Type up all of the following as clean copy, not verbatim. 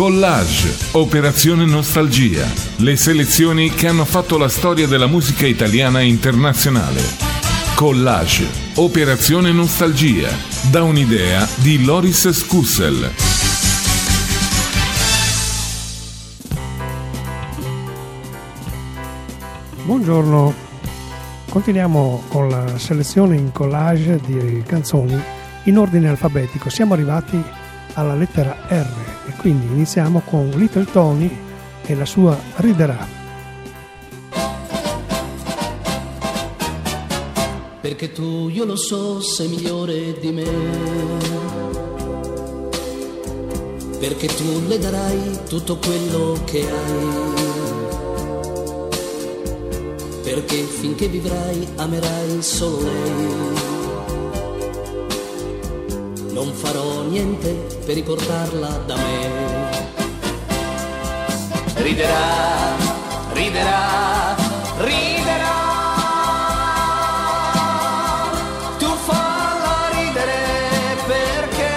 Collage, Operazione Nostalgia, le selezioni che hanno fatto la storia della musica italiana e internazionale. Collage, Operazione Nostalgia, da un'idea di Loris Scussel. Buongiorno, continuiamo con la selezione in collage di canzoni in ordine alfabetico. Siamo arrivati alla lettera R e quindi iniziamo con Little Tony e la sua Riderà. Perché tu, io lo so, sei migliore di me, perché tu le darai tutto quello che hai, perché finché vivrai amerai solo lei. Non farò niente per riportarla da me. Riderà, riderà, riderà. Tu falla ridere perché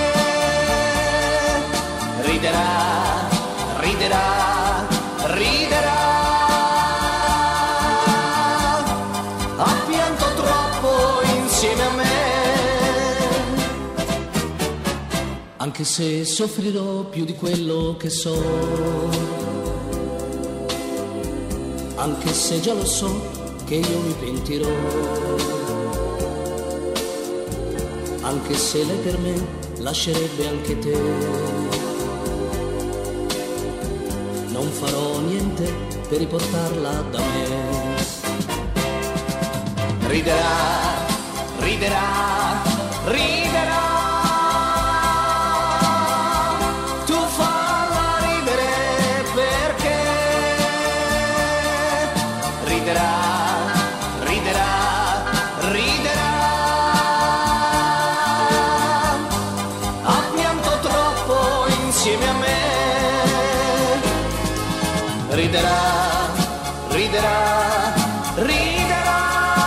riderà, riderà, riderà. Ha pianto troppo insieme a me. Anche se soffrirò più di quello che so, anche se già lo so che io mi pentirò, anche se lei per me lascerebbe anche te, non farò niente per riportarla da me. Riderà, riderà, riderà. Riderà, riderà, riderà.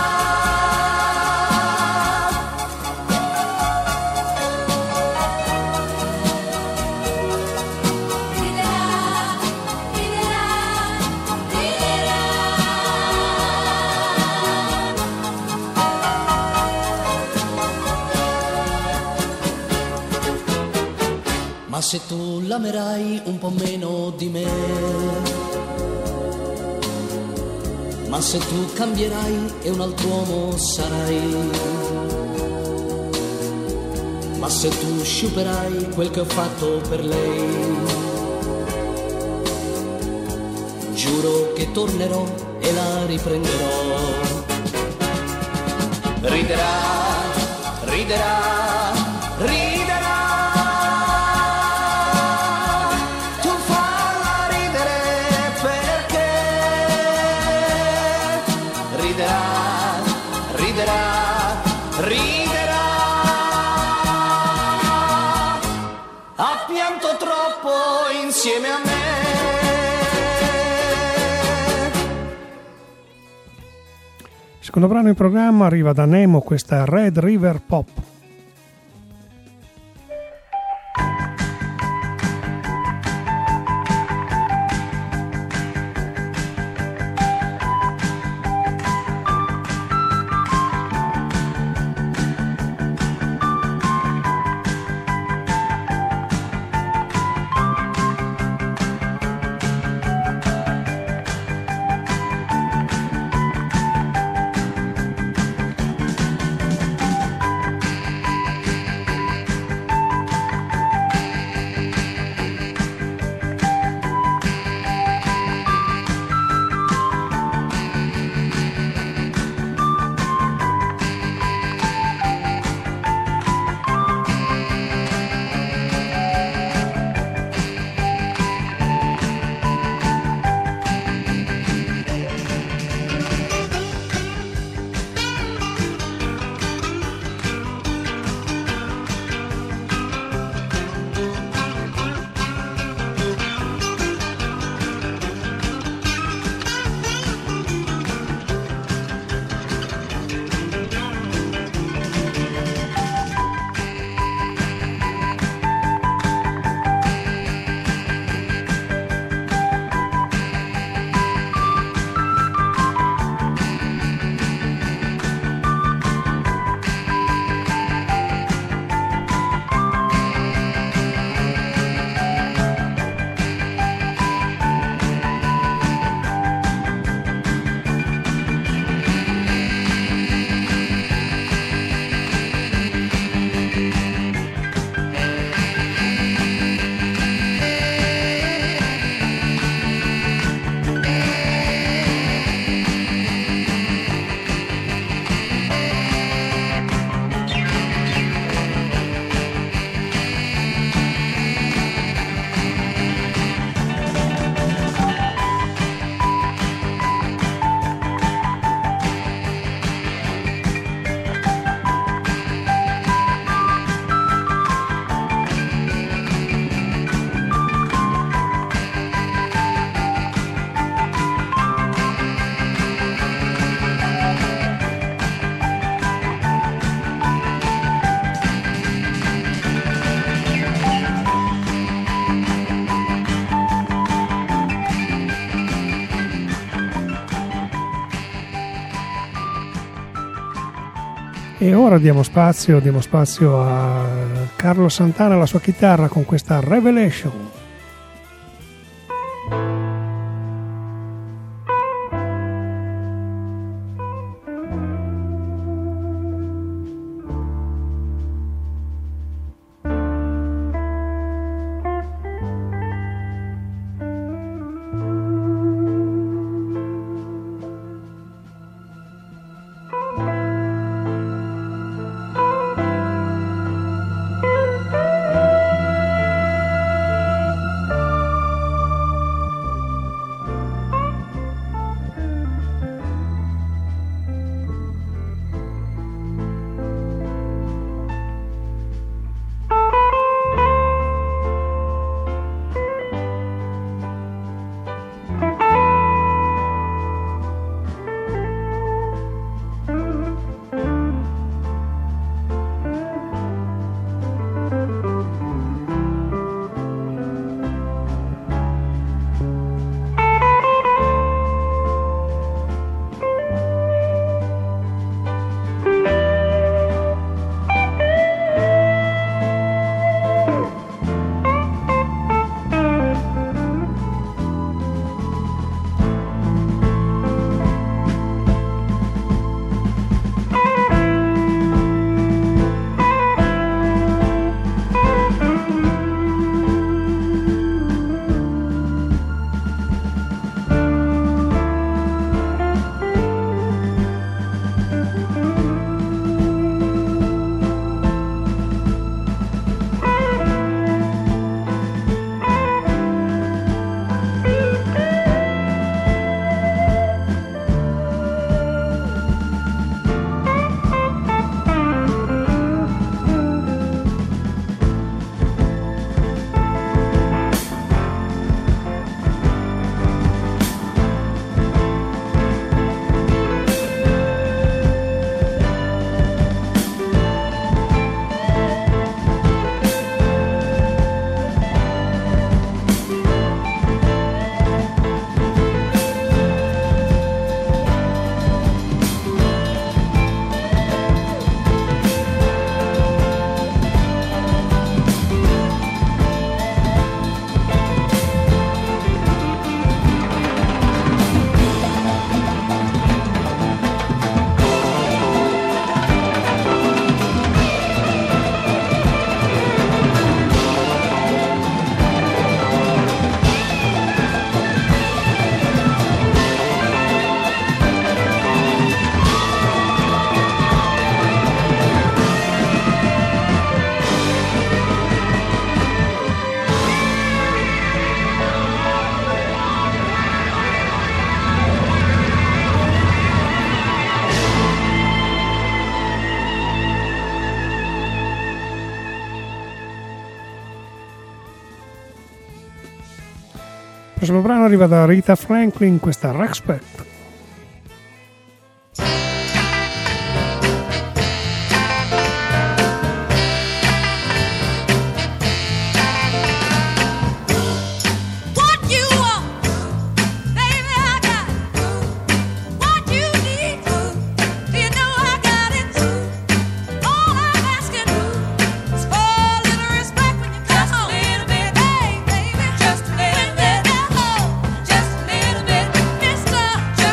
Ma se tu l'amerai un po' meno di me, ma se tu cambierai e un altro uomo sarai, ma se tu sciuperai quel che ho fatto per lei, giuro che tornerò e la riprenderò. Riderà, riderà, riderà. Riderà, ha pianto troppo insieme a me. Il secondo brano in programma arriva da Nemo, questa Red River Pop. E ora diamo spazio a Carlos Santana, la sua chitarra con questa Revelation. Il prossimo brano arriva da Rita Franklin, questa Respect. Just a little bit, mister.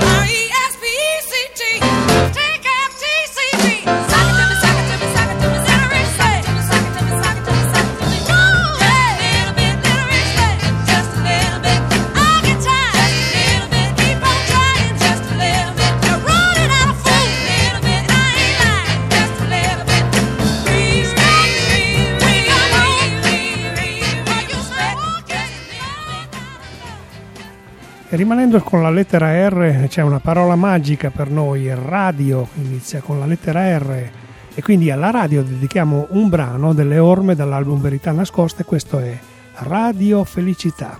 Rimanendo con la lettera R, c'è una parola magica per noi, radio, inizia con la lettera R e quindi alla radio dedichiamo un brano delle orme dall'album Verità Nascoste, questo è Radio Felicità.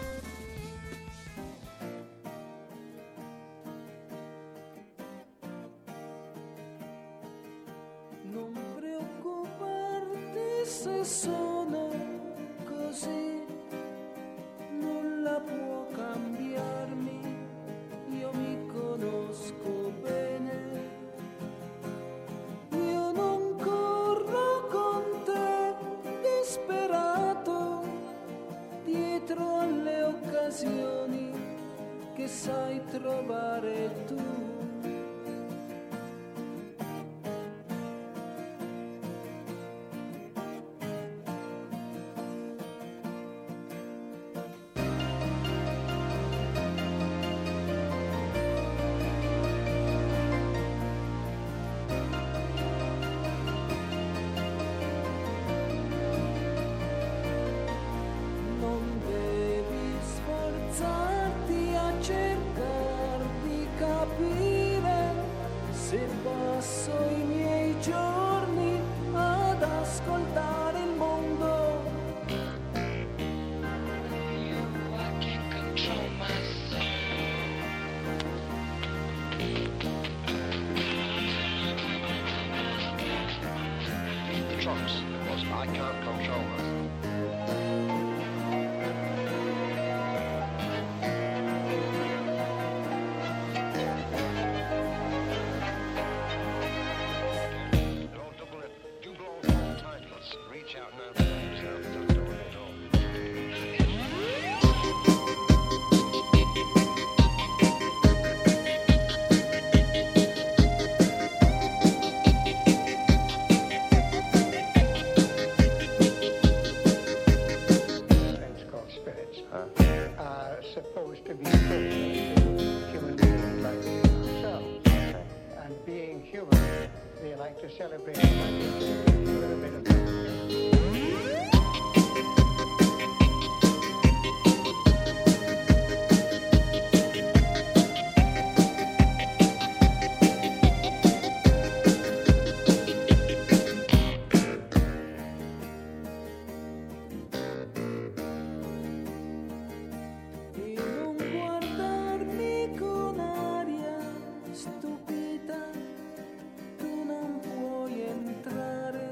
Non preoccuparti se sono così, nulla può cambiarmi, io mi conosco bene, io non corro con te disperato, dietro alle occasioni che sai trovare tu. Se passo i miei giorni ad ascoltare il mondo, I can't control myself. Trunks, I can't control myself. Supposed to be human beings like ourselves. Okay. And being human, they like to celebrate with a bit of stupida, tu non puoi entrare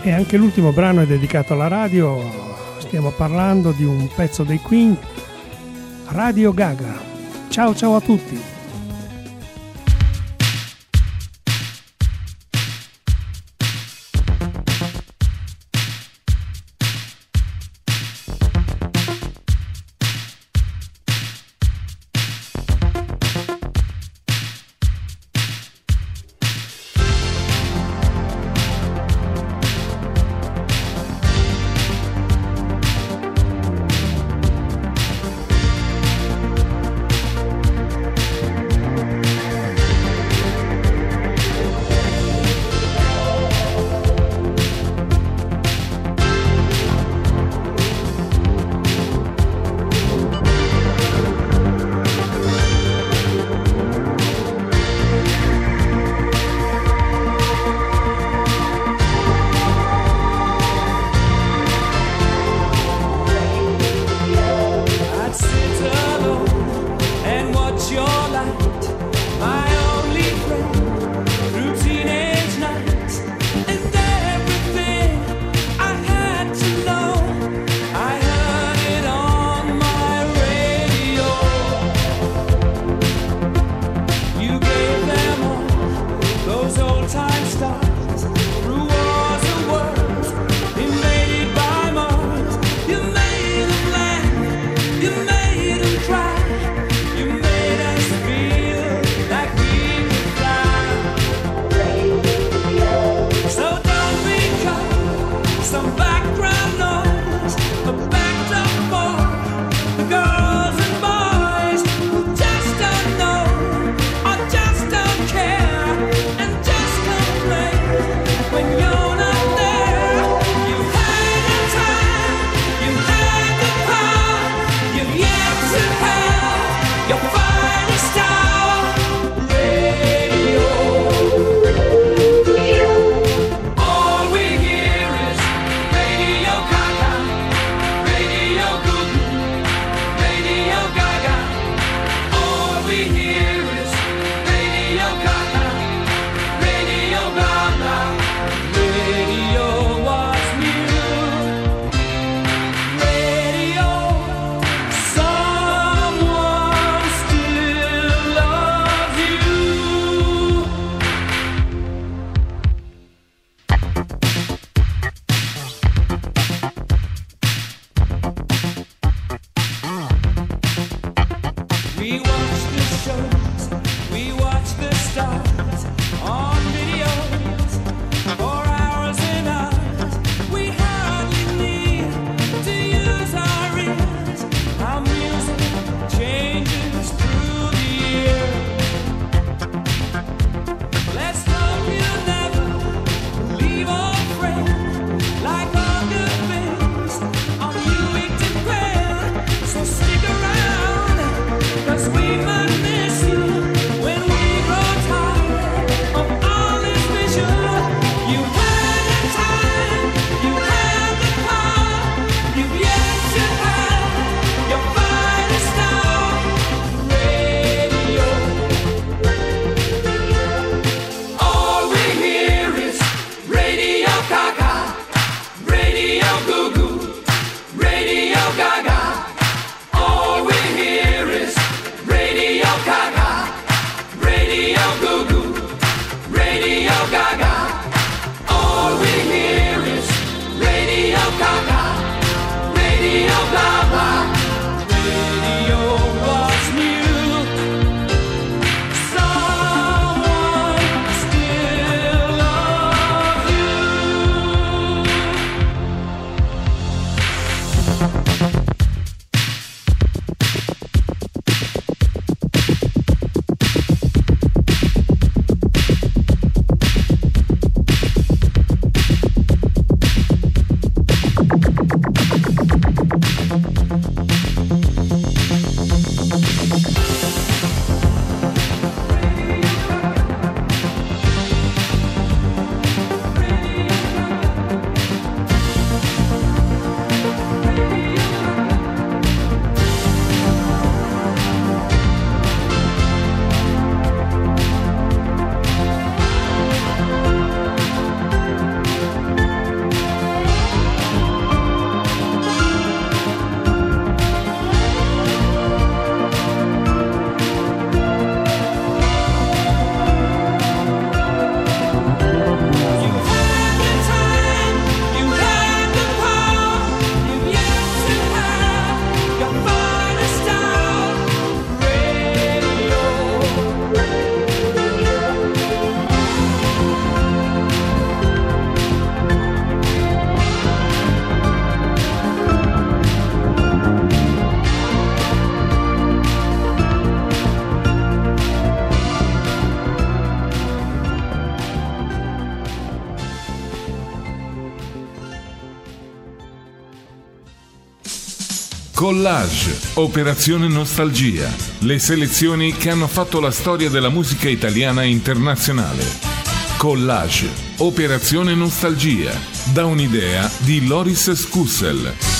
E anche l'ultimo brano è dedicato alla radio. Stiamo parlando di un pezzo dei Queen, Radio Gaga. Ciao ciao a tutti. Play Collage, Operazione Nostalgia, le selezioni che hanno fatto la storia della musica italiana e internazionale. Collage, Operazione Nostalgia, da un'idea di Loris Scussel.